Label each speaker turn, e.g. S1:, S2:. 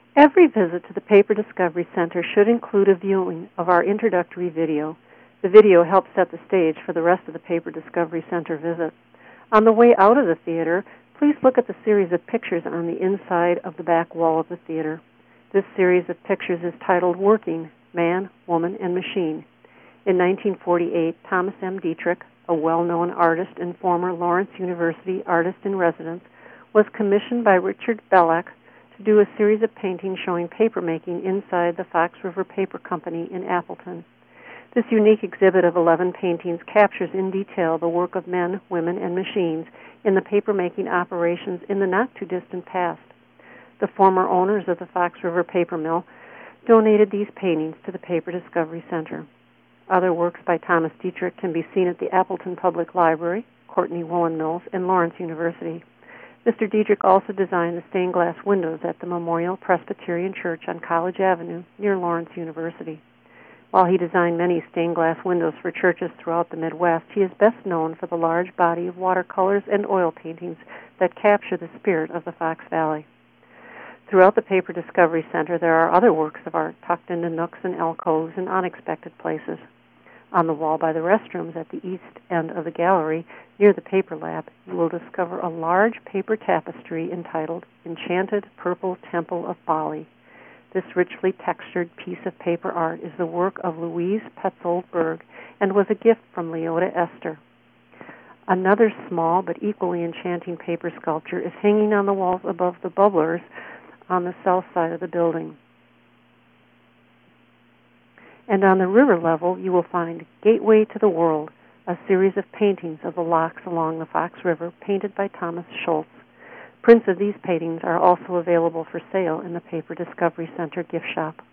S1: Every visit to the Paper Discovery Center should include a viewing of our introductory video. The video helps set the stage for the rest of the Paper Discovery Center visit. On the way out of the theater, please look at the series of pictures on the inside of the back wall of the theater. This series of pictures is titled Working, Man, Woman, and Machine. In 1948, Thomas M. Dietrich, a well-known artist and former Lawrence University artist-in-residence, was commissioned by Richard Belloc to do a series of paintings showing papermaking inside the Fox River Paper Company in Appleton. This unique exhibit of 11 paintings captures in detail the work of men, women, and machines in the papermaking operations in the not-too-distant past. The former owners of the Fox River Paper Mill donated these paintings to the Paper Discovery Center. Other works by Thomas Dietrich can be seen at the Appleton Public Library, Courtney Woolen Mills, and Lawrence University. Mr. Dietrich also designed the stained glass windows at the Memorial Presbyterian Church on College Avenue near Lawrence University. While he designed many stained glass windows for churches throughout the Midwest, he is best known for the large body of watercolors and oil paintings that capture the spirit of the Fox Valley. Throughout the Paper Discovery Center, there are other works of art tucked into nooks and alcoves and unexpected places. On the wall by the restrooms at the east end of the gallery, near the Paper Lab, you will discover a large paper tapestry entitled Enchanted Purple Temple of Bali. This richly textured piece of paper art is the work of Louise Petzold Berg and was a gift from Leota Esther. Another small but equally enchanting paper sculpture is hanging on the walls above the bubblers on the south side of the building. And on the river level, you will find Gateway to the World, a series of paintings of the locks along the Fox River painted by Thomas Schultz. Prints of these paintings are also available for sale in the Paper Discovery Center gift shop.